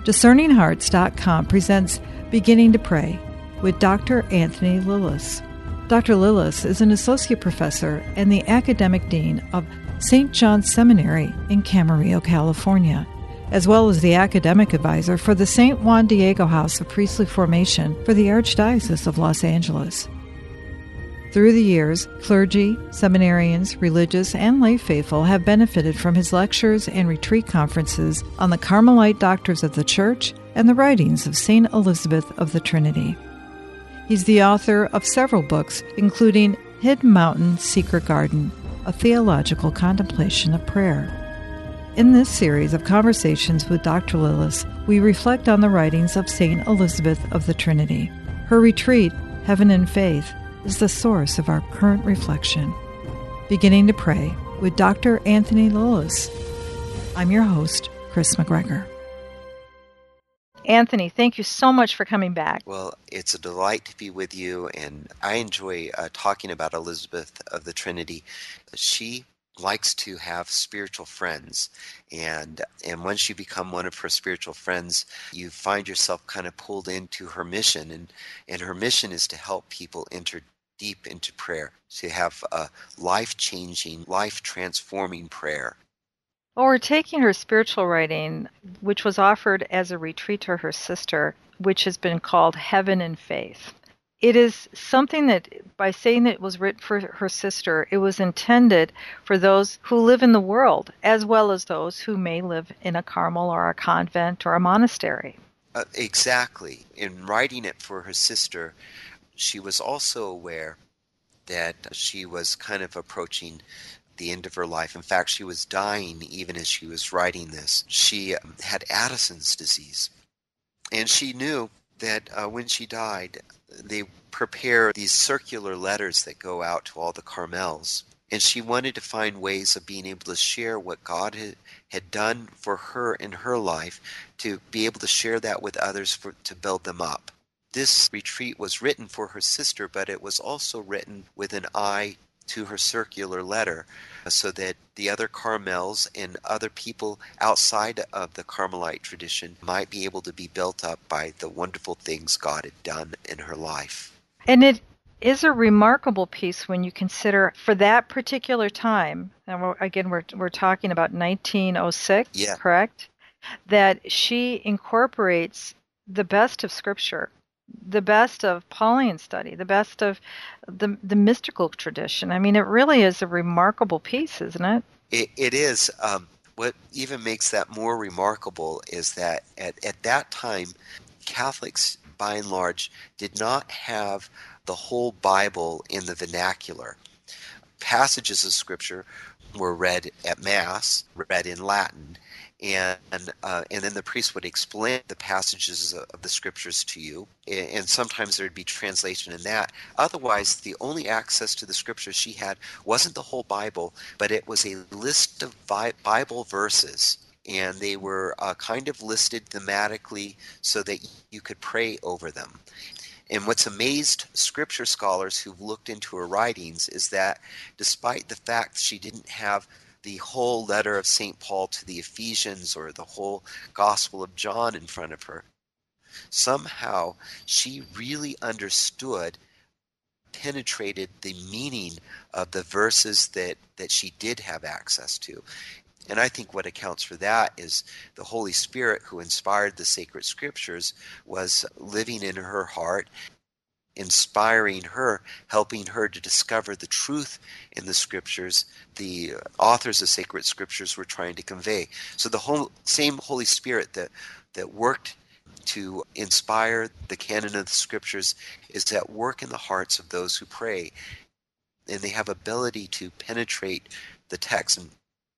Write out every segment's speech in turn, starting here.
DiscerningHearts.com presents Beginning to Pray with Dr. Anthony Lillis. Dr. Lillis is an associate professor and the academic dean of St. John's Seminary in Camarillo, California, as well as the academic advisor for the St. Juan Diego House of Priestly Formation for the Archdiocese of Los Angeles. Through the years, clergy, seminarians, religious, and lay faithful have benefited from his lectures and retreat conferences on the Carmelite doctors of the Church and the writings of St. Elizabeth of the Trinity. He's the author of several books, including Hidden Mountain, Secret Garden, a theological contemplation of prayer. In this series of conversations with Dr. Lillis, we reflect on the writings of St. Elizabeth of the Trinity. Her retreat, Heaven and Faith, is the source of our current reflection. Beginning to Pray with Dr. Anthony Lillis. I'm your host, Chris McGregor. Anthony, thank you so much for coming back. Well, it's a delight to be with you, and I enjoy talking about Elizabeth of the Trinity. She likes to have spiritual friends, and once you become one of her spiritual friends, you find yourself kind of pulled into her mission, and her mission is to help people enter deep into prayer, to have a life-changing, life-transforming prayer. Well, we're taking her spiritual writing, which was offered as a retreat to her sister, which has been called Heaven and Faith. It is something that, by saying that it was written for her sister, it was intended for those who live in the world, as well as those who may live in a Carmel or a convent or a monastery. Exactly. In writing it for her sister, she was also aware that she was kind of approaching the end of her life. In fact, she was dying even as she was writing this. She had Addison's disease, and she knew that when she died, they prepare these circular letters that go out to all the Carmels, and she wanted to find ways of being able to share what God had done for her in her life, to be able to share that with others to build them up. This retreat was written for her sister, but it was also written with an eye to her circular letter, so that the other Carmels and other people outside of the Carmelite tradition might be able to be built up by the wonderful things God had done in her life. And it is a remarkable piece when you consider, for that particular time, and we're talking about 1906, Yeah. Correct? That she incorporates the best of Scripture, the best of Pauline study, the best of the mystical tradition. I mean, it really is a remarkable piece, isn't it? It is. What even makes that more remarkable is that at that time, Catholics, by and large, did not have the whole Bible in the vernacular. Passages of Scripture were read at Mass, read in Latin, and then the priest would explain the passages of the Scriptures to you, and sometimes there would be translation in that. Otherwise, the only access to the Scriptures she had wasn't the whole Bible, but it was a list of Bible verses, and they were kind of listed thematically so that you could pray over them. And what's amazed Scripture scholars who've looked into her writings is that despite the fact she didn't have the whole letter of St. Paul to the Ephesians or the whole Gospel of John in front of her, somehow she really understood, penetrated the meaning of the verses that she did have access to. And I think what accounts for that is the Holy Spirit, who inspired the sacred Scriptures, was living in her heart, inspiring her, helping her to discover the truth in the Scriptures the authors of sacred Scriptures were trying to convey. So the same Holy Spirit that worked to inspire the canon of the Scriptures is at work in the hearts of those who pray, and they have ability to penetrate the text. And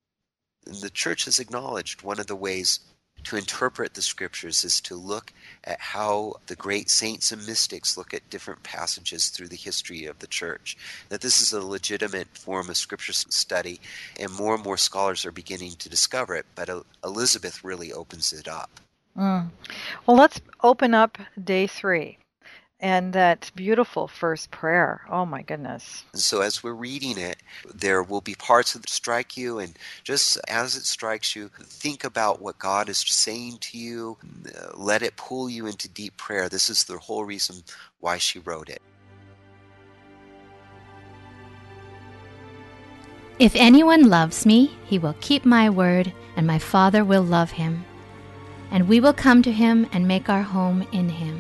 the Church has acknowledged one of the ways to interpret the Scriptures is to look at how the great saints and mystics look at different passages through the history of the Church. That this is a legitimate form of Scripture study, and more scholars are beginning to discover it, but Elizabeth really opens it up. Well, let's open up day 3. And that beautiful first prayer. Oh my goodness. And so as we're reading it, there will be parts that strike you, and just as it strikes you, think about what God is saying to you. Let it pull you into deep prayer. This is the whole reason why she wrote it. If anyone loves me, he will keep my word, and my Father will love him. And we will come to him and make our home in him.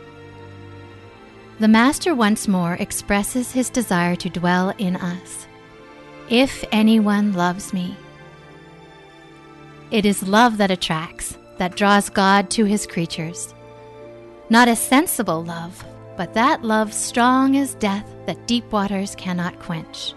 The Master once more expresses his desire to dwell in us. If anyone loves me. It is love that attracts, that draws God to his creatures. Not a sensible love, but that love strong as death that deep waters cannot quench.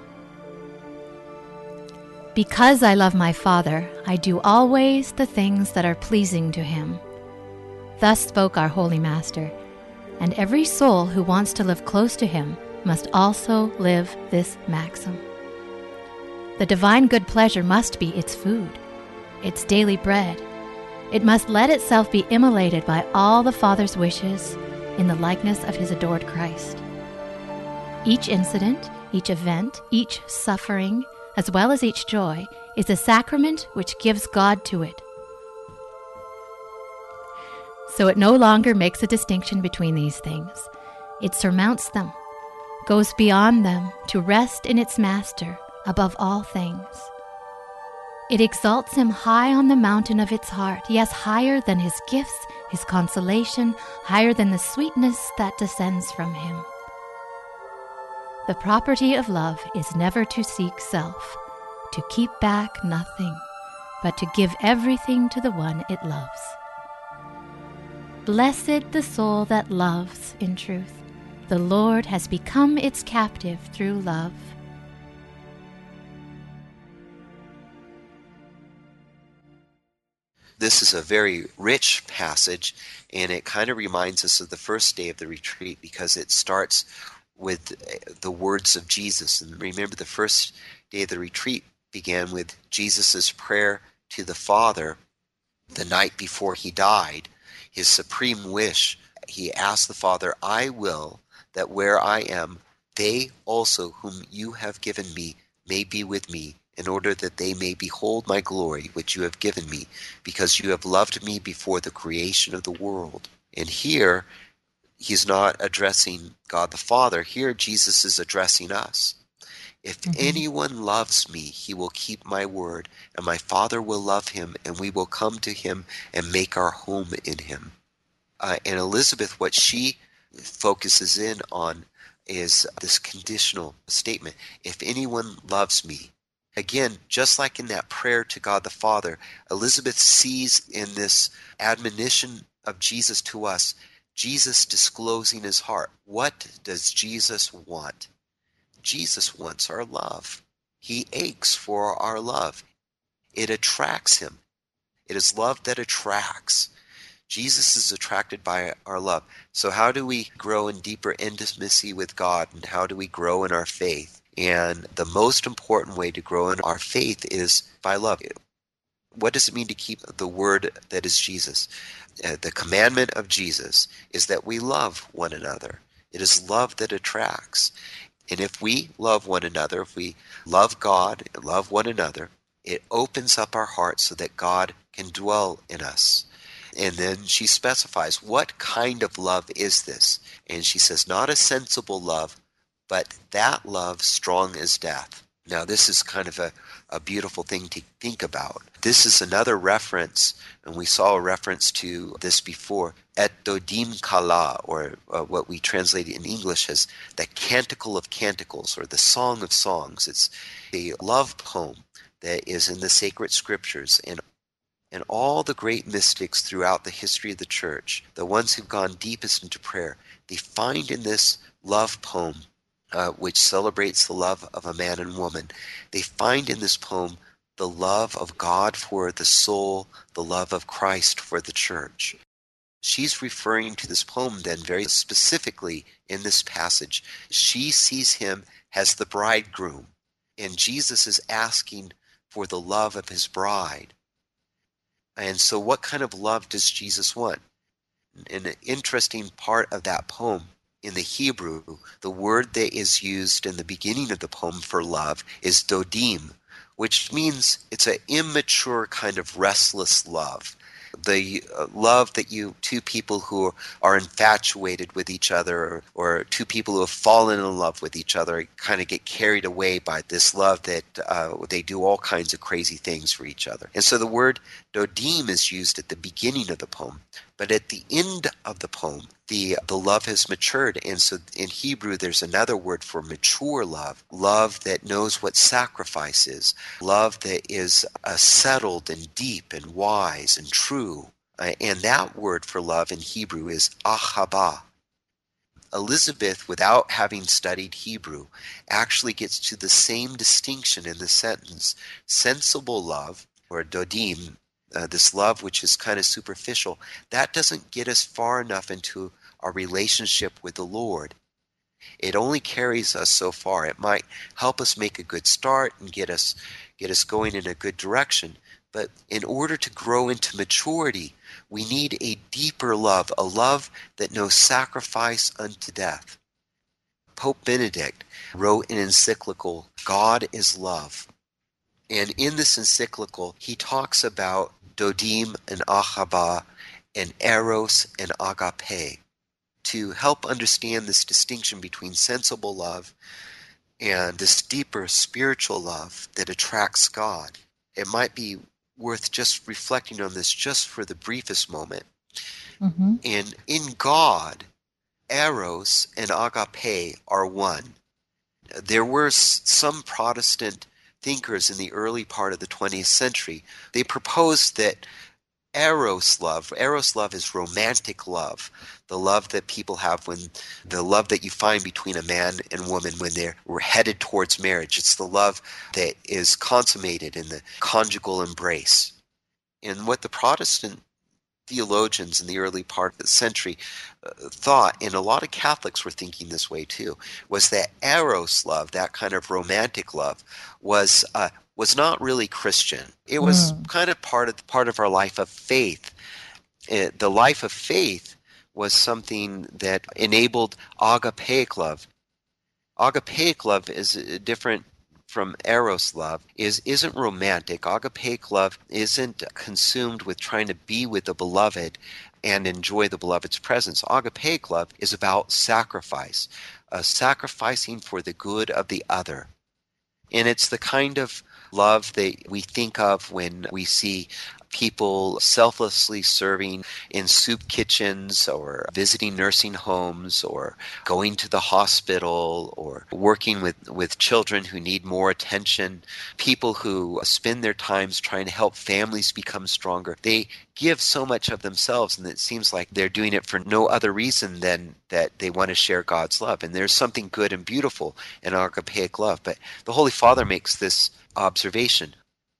Because I love my Father, I do always the things that are pleasing to him. Thus spoke our Holy Master, and every soul who wants to live close to him must also live this maxim. The divine good pleasure must be its food, its daily bread. It must let itself be immolated by all the Father's wishes in the likeness of his adored Christ. Each incident, each event, each suffering, as well as each joy, is a sacrament which gives God to it. So it no longer makes a distinction between these things. It surmounts them, goes beyond them to rest in its Master above all things. It exalts him high on the mountain of its heart, yes, higher than his gifts, his consolation, higher than the sweetness that descends from him. The property of love is never to seek self, to keep back nothing, but to give everything to the one it loves. Blessed the soul that loves in truth. The Lord has become its captive through love. This is a very rich passage, and it kind of reminds us of the first day of the retreat because it starts with the words of Jesus. And remember, the first day of the retreat began with Jesus' prayer to the Father the night before he died. His supreme wish, he asked the Father, I will that where I am, they also whom you have given me may be with me, in order that they may behold my glory which you have given me, because you have loved me before the creation of the world. And here, he's not addressing God the Father. Here, Jesus is addressing us. If anyone loves me, he will keep my word, and my Father will love him, and we will come to him and make our home in him. And Elizabeth, what she focuses in on is this conditional statement. If anyone loves me. Again, just like in that prayer to God the Father, Elizabeth sees in this admonition of Jesus to us, Jesus disclosing his heart. What does Jesus want? Jesus wants our love. He aches for our love. It attracts him. It is love that attracts. Jesus is attracted by our love. So how do we grow in deeper intimacy with God, and how do we grow in our faith? And the most important way to grow in our faith is by love. What does it mean to keep the word that is Jesus? The commandment of Jesus is that we love one another. It is love that attracts. And if we love one another, if we love God and love one another, it opens up our hearts so that God can dwell in us. And then she specifies, what kind of love is this? And she says, not a sensible love, but that love strong as death. Now, this is kind of a beautiful thing to think about. This is another reference, and we saw a reference to this before, et dodim kala, or what we translate in English as the Canticle of Canticles, or the Song of Songs. It's a love poem that is in the sacred scriptures, and all the great mystics throughout the history of the church, the ones who've gone deepest into prayer, they find in this love poem, which celebrates the love of a man and woman, they find in this poem the love of God for the soul, the love of Christ for the church. She's referring to this poem then very specifically in this passage. She sees him as the bridegroom, and Jesus is asking for the love of his bride. And so what kind of love does Jesus want? An interesting part of that poem in the Hebrew, the word that is used in the beginning of the poem for love is dodim, which means it's an immature kind of restless love. The love that two people who are infatuated with each other, or two people who have fallen in love with each other, kind of get carried away by this love that they do all kinds of crazy things for each other. And so the word dodim is used at the beginning of the poem, but at the end of the poem, the love has matured. And so in Hebrew, there's another word for mature love, love that knows what sacrifice is, love that is settled and deep and wise and true. And that word for love in Hebrew is ahava. Elizabeth, without having studied Hebrew, actually gets to the same distinction in the sentence. Sensible love, or dodim, this love which is kind of superficial, that doesn't get us far enough into our relationship with the Lord. It only carries us so far. It might help us make a good start and get us going in a good direction. But in order to grow into maturity, we need a deeper love, a love that knows sacrifice unto death. Pope Benedict wrote an encyclical, God is Love. And in this encyclical, he talks about dodim and ahava and eros and agape, to help understand this distinction between sensible love and this deeper spiritual love that attracts God. It might be worth just reflecting on this just for the briefest moment. Mm-hmm. And in God, eros and agape are one. There were some Protestant thinkers in the early part of the 20th century. They proposed that eros love is romantic love, the love that people have, the love that you find between a man and woman when we're headed towards marriage. It's the love that is consummated in the conjugal embrace. And what the Protestant theologians in the early part of the century thought, and a lot of Catholics were thinking this way too, was that eros love, that kind of romantic love, was not really Christian. It was kind of part of our life of faith. The life of faith was something that enabled agapeic love. Agapeic love is different from eros love, isn't romantic. Agapeic love isn't consumed with trying to be with the beloved and enjoy the beloved's presence. Agapeic love is about sacrifice, sacrificing for the good of the other. And it's the kind of love that we think of when we see people selflessly serving in soup kitchens, or visiting nursing homes, or going to the hospital, or working with children who need more attention, people who spend their times trying to help families become stronger. They give so much of themselves, and it seems like they're doing it for no other reason than that they want to share God's love. And there's something good and beautiful in agapeic love. But the Holy Father makes this observation.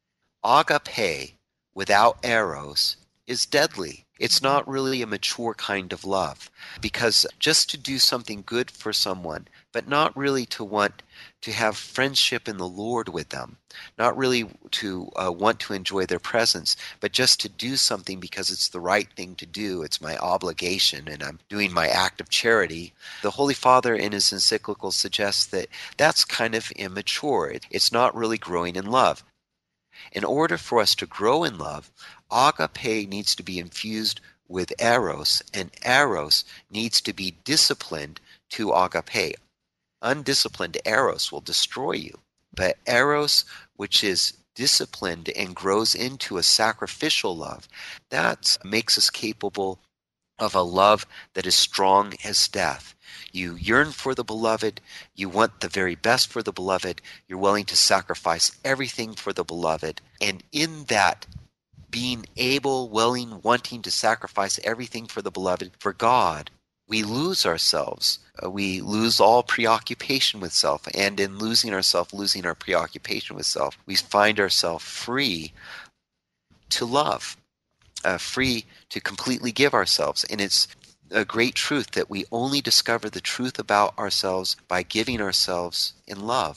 Agape without eros is deadly. It's not really a mature kind of love, because just to do something good for someone, but not really to want to have friendship in the Lord with them, not really to want to enjoy their presence, but just to do something because it's the right thing to do, it's my obligation, and I'm doing my act of charity. The Holy Father in his encyclical suggests that that's kind of immature. It's not really growing in love. In order for us to grow in love, agape needs to be infused with eros, and eros needs to be disciplined to agape. Undisciplined eros will destroy you, but eros, which is disciplined and grows into a sacrificial love, that makes us capable of a love that is strong as death. You yearn for the beloved, you want the very best for the beloved, you're willing to sacrifice everything for the beloved, and in that being able, willing, wanting to sacrifice everything for the beloved, for God, we lose ourselves. We lose all preoccupation with self, and in losing ourselves, losing our preoccupation with self, we find ourselves free to love, free to completely give ourselves. And it's a great truth that we only discover the truth about ourselves by giving ourselves in love.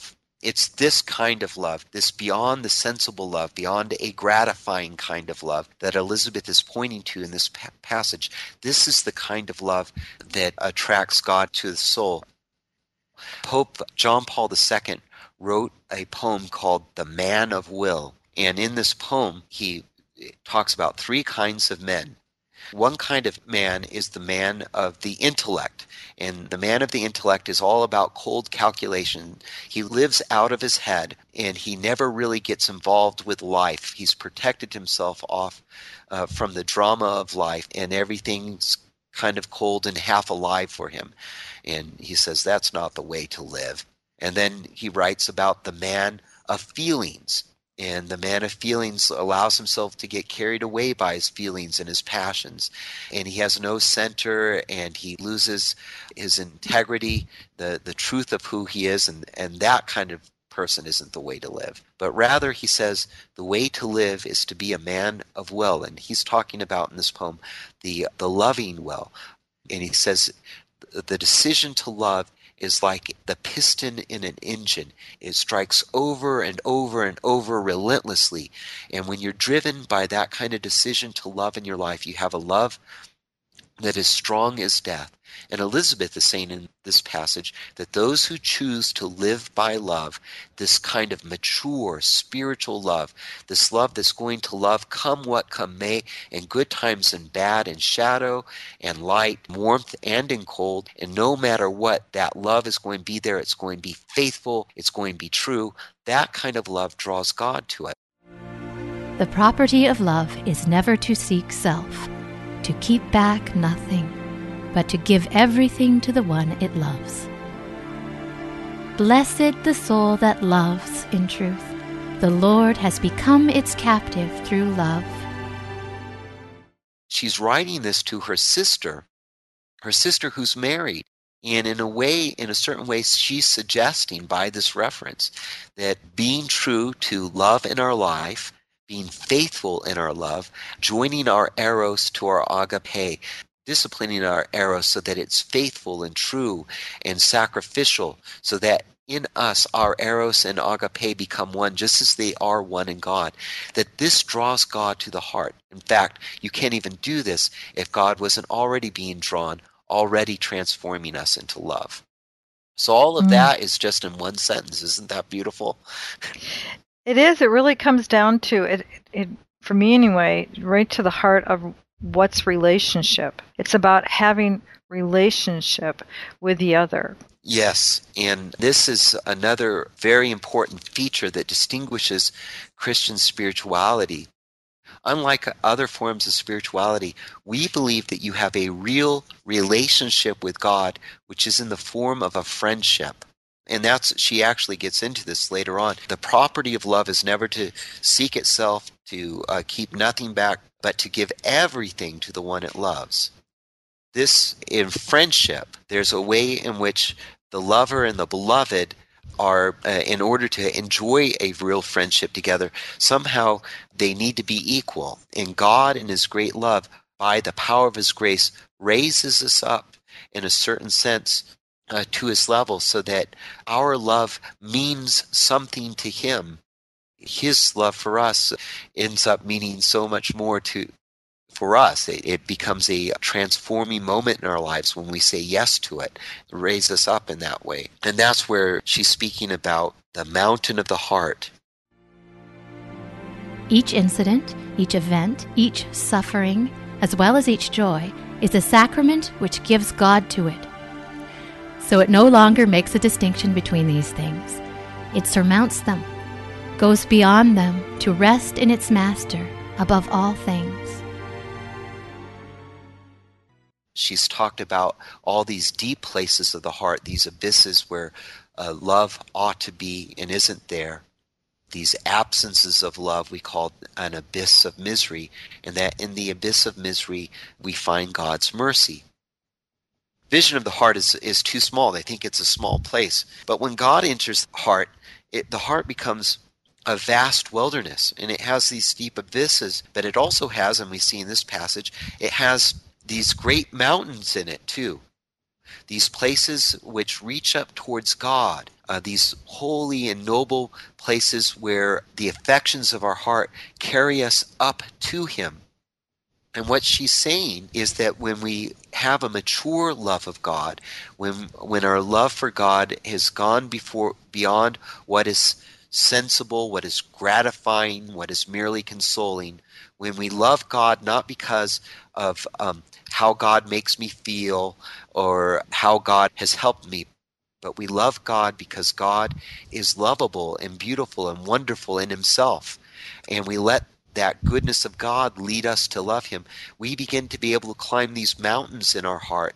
It's this kind of love, this beyond the sensible love, beyond a gratifying kind of love that Elizabeth is pointing to in this passage. This is the kind of love that attracts God to the soul. Pope John Paul II wrote a poem called The Man of Will. And in this poem, he talks about three kinds of men. One kind of man is the man of the intellect, and the man of the intellect is all about cold calculation. He lives out of his head, and he never really gets involved with life. He's protected himself off from the drama of life, and everything's kind of cold and half alive for him. And he says that's not the way to live. And then he writes about the man of feelings. And the man of feelings allows himself to get carried away by his feelings and his passions. And he has no center, and he loses his integrity, the truth of who he is. And that kind of person isn't the way to live. But rather, he says, the way to live is to be a man of will. And he's talking about in this poem the loving will. And he says the decision to love is like the piston in an engine. It strikes over and over and over relentlessly. And when you're driven by that kind of decision to love in your life, you have a love that is strong as death. And Elizabeth is saying in this passage that those who choose to live by love, this kind of mature spiritual love, this love that's going to love come what come may, in good times and bad, in shadow and light, warmth and in cold, and no matter what, that love is going to be there. It's going to be faithful. It's going to be true. That kind of love draws God to it. The property of love is never to seek self, to keep back nothing, but to give everything to the one it loves. Blessed the soul that loves in truth. The Lord has become its captive through love. She's writing this to her sister who's married. And in a certain way, she's suggesting by this reference that being true to love in our life, being faithful in our love, joining our eros to our agape, disciplining our eros so that it's faithful and true and sacrificial, so that in us our eros and agape become one just as they are one in God, that this draws God to the heart. In fact, you can't even do this if God wasn't already being drawn, already transforming us into love. So all of that is just in one sentence. Isn't that beautiful? It is. It really comes down to it, for me anyway, right to the heart of what's relationship. It's about having relationship with the other. Yes, and this is another very important feature that distinguishes Christian spirituality. Unlike other forms of spirituality, we believe that you have a real relationship with God, which is in the form of a friendship. And she actually gets into this later on. The property of love is never to seek itself, to keep nothing back, but to give everything to the one it loves. This, in friendship, there's a way in which the lover and the beloved are, in order to enjoy a real friendship together, somehow they need to be equal. And God, in His great love, by the power of His grace, raises us up in a certain sense to His level, so that our love means something to Him. His love for us ends up meaning so much more for us. It becomes a transforming moment in our lives when we say yes to it. Raise us up in that way. And that's where she's speaking about the mountain of the heart. Each incident, each event, each suffering, as well as each joy, is a sacrament which gives God to it. So it no longer makes a distinction between these things. It surmounts them, goes beyond them to rest in its Master above all things. She's talked about all these deep places of the heart, these abysses where love ought to be and isn't there. These absences of love we call an abyss of misery, and that in the abyss of misery we find God's mercy. Vision of the heart is too small. They think it's a small place. But when God enters the heart, the heart becomes a vast wilderness, and it has these deep abysses, but it also has, and we see in this passage, it has these great mountains in it too. these places which reach up towards God, these holy and noble places where the affections of our heart carry us up to Him. And what she's saying is that when we have a mature love of God, when our love for God has gone beyond what is sensible, what is gratifying, what is merely consoling, when we love God not because of how God makes me feel or how God has helped me, but we love God because God is lovable and beautiful and wonderful in Himself, and we let that goodness of God lead us to love Him, we begin to be able to climb these mountains in our heart.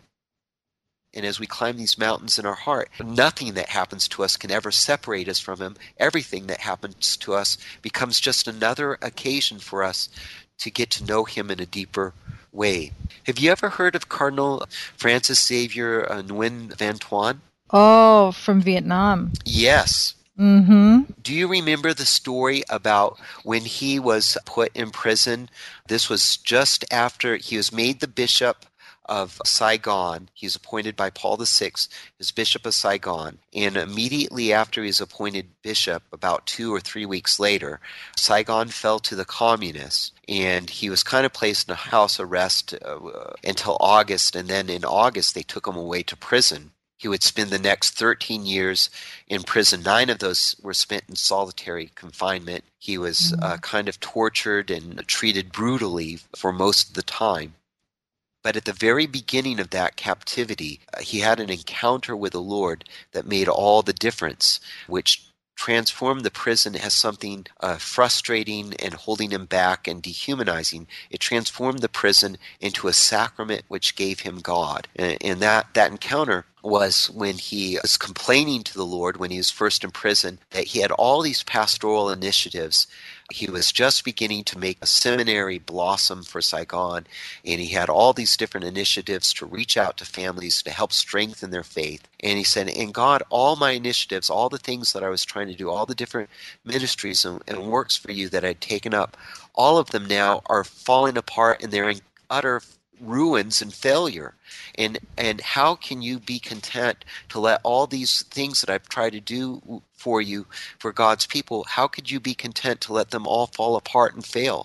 And as we climb these mountains in our heart, nothing that happens to us can ever separate us from Him. Everything that happens to us becomes just another occasion for us to get to know Him in a deeper way. Have you ever heard of Cardinal Francis Xavier Nguyen Van Thuan? Oh, from Vietnam. Yes. Mm-hmm. Do you remember the story about when he was put in prison? This was just after he was made the bishop of Saigon. He was appointed by Paul VI as Bishop of Saigon. And immediately after he was appointed bishop, about 2 or 3 weeks later, Saigon fell to the communists. And he was kind of placed in a house arrest until August. And then in August, they took him away to prison. He would spend the next 13 years in prison. 9 of those were spent in solitary confinement. He was kind of tortured and treated brutally for most of the time. But at the very beginning of that captivity, he had an encounter with the Lord that made all the difference, which transformed the prison as something frustrating and holding him back and dehumanizing. It transformed the prison into a sacrament which gave him God. And that encounter was when he was complaining to the Lord when he was first in prison that he had all these pastoral initiatives. He was just beginning to make a seminary blossom for Saigon, and he had all these different initiatives to reach out to families to help strengthen their faith. And he said, and God, all my initiatives, all the things that I was trying to do, all the different ministries and works for you that I'd taken up, all of them now are falling apart and they're in utter ruins and failure. And how can you be content to let all these things that I've tried to do for you, for God's people, how could you be content to let them all fall apart and fail?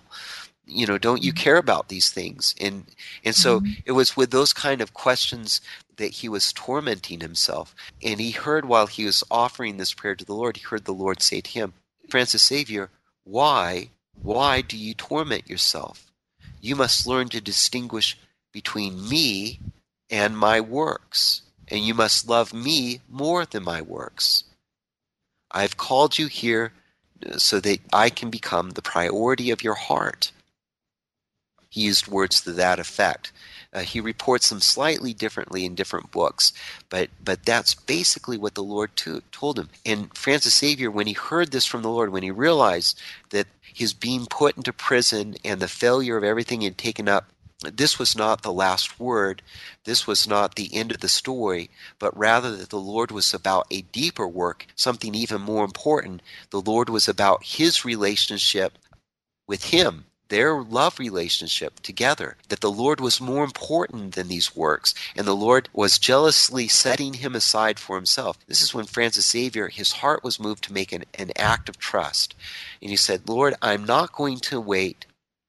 Don't you care about these things? And so it was with those kind of questions that he was tormenting himself. And he heard, while he was offering this prayer to the Lord, he heard the Lord say to him, Francis Xavier, why do you torment yourself? You must learn to distinguish between me and my works, and you must love me more than my works. I've called you here so that I can become the priority of your heart. He used words to that effect. He reports them slightly differently in different books, but that's basically what the Lord told him. And Francis Xavier, when he heard this from the Lord, when he realized that his being put into prison and the failure of everything he had taken up, this was not the last word, this was not the end of the story, but rather that the Lord was about a deeper work, something even more important. The Lord was about his relationship with him, their love relationship together, that the Lord was more important than these works, and the Lord was jealously setting him aside for himself. This is when Francis Xavier, his heart was moved to make an act of trust. And he said, Lord, I'm not going to wait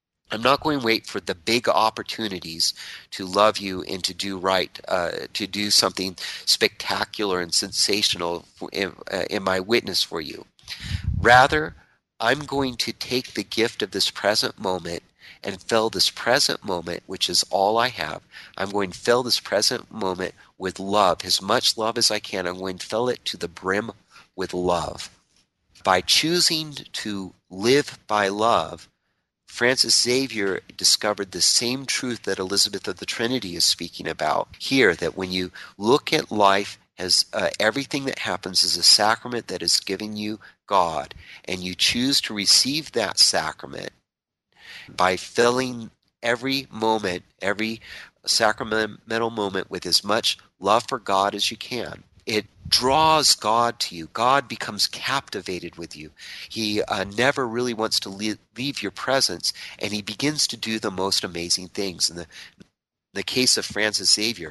for the big opportunities to love you and to do right, to do something spectacular and sensational in my witness for you. Rather, I'm going to take the gift of this present moment and fill this present moment, which is all I have. I'm going to fill this present moment with love, as much love as I can. I'm going to fill it to the brim with love. By choosing to live by love, Francis Xavier discovered the same truth that Elizabeth of the Trinity is speaking about here, that when you look at life as everything that happens is a sacrament that is giving you God, and you choose to receive that sacrament by filling every moment, every sacramental moment with as much love for God as you can, it draws God to you. God becomes captivated with you. He never really wants to leave your presence, and he begins to do the most amazing things. In the case of Francis Xavier,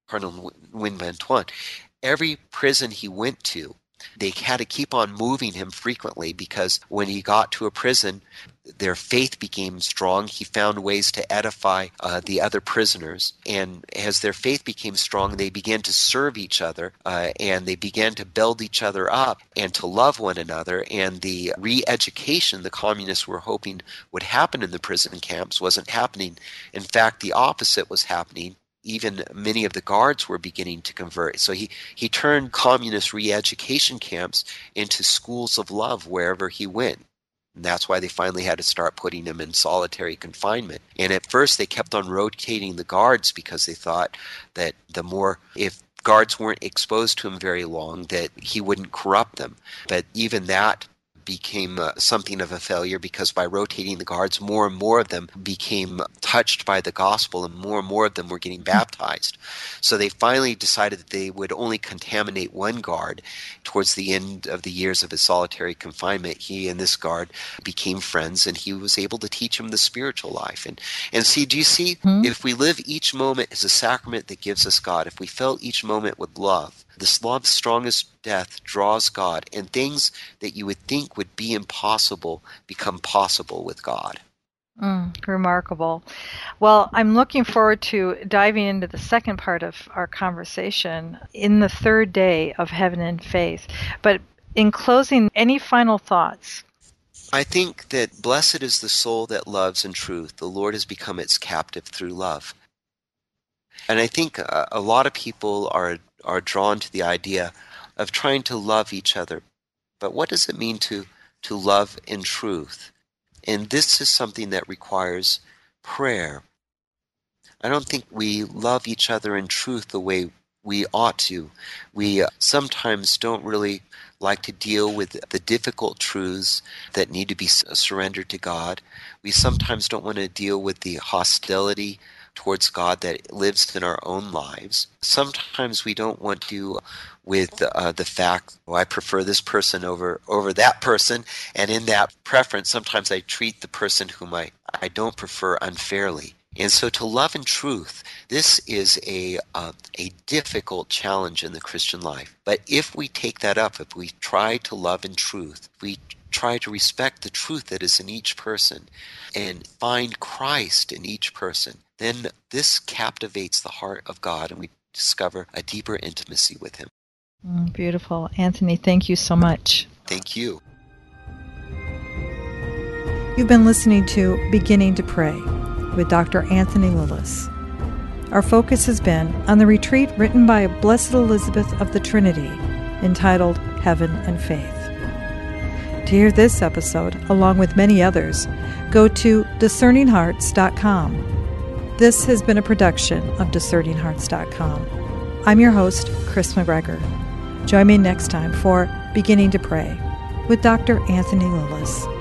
Cardinal Nguyen-Van every prison he went to, they had to keep on moving him frequently because when he got to a prison, their faith became strong. He found ways to edify the other prisoners. And as their faith became strong, they began to serve each other and they began to build each other up and to love one another. And the re-education the communists were hoping would happen in the prison camps wasn't happening. In fact, the opposite was happening. Even many of the guards were beginning to convert. So he turned communist re-education camps into schools of love wherever he went. And that's why they finally had to start putting him in solitary confinement. And at first they kept on rotating the guards because they thought that if guards weren't exposed to him very long, that he wouldn't corrupt them. But even that became something of a failure because by rotating the guards, more and more of them became touched by the gospel and more of them were getting baptized. So they finally decided that they would only contaminate one guard. Towards the end of the years of his solitary confinement, he and this guard became friends and he was able to teach him the spiritual life. And see, do you see, if we live each moment as a sacrament that gives us God, if we fill each moment with love, this love strong as death draws God, and things that you would think would be impossible become possible with God. Remarkable. Well, I'm looking forward to diving into the second part of our conversation in the third day of Heaven and Faith. But in closing, any final thoughts? I think that blessed is the soul that loves in truth. The Lord has become its captive through love. And I think a lot of people are drawn to the idea of trying to love each other. But what does it mean to love in truth? And this is something that requires prayer. I don't think we love each other in truth the way we ought to. We sometimes don't really like to deal with the difficult truths that need to be surrendered to God. We sometimes don't want to deal with the hostility towards God that lives in our own lives. Sometimes we don't want to with the fact, I prefer this person over that person, and in that preference, sometimes I treat the person whom I don't prefer unfairly. And so to love in truth, this is a difficult challenge in the Christian life. But if we take that up, if we try to love in truth, we try to respect the truth that is in each person and find Christ in each person, then this captivates the heart of God and we discover a deeper intimacy with Him. Beautiful. Anthony, thank you so much. Thank you. You've been listening to Beginning to Pray with Dr. Anthony Lilles. Our focus has been on the retreat written by Blessed Elizabeth of the Trinity entitled Heaven and Faith. To hear this episode, along with many others, go to discerninghearts.com. This has been a production of discerninghearts.com. I'm your host, Chris McGregor. Join me next time for Beginning to Pray with Dr. Anthony Lilles.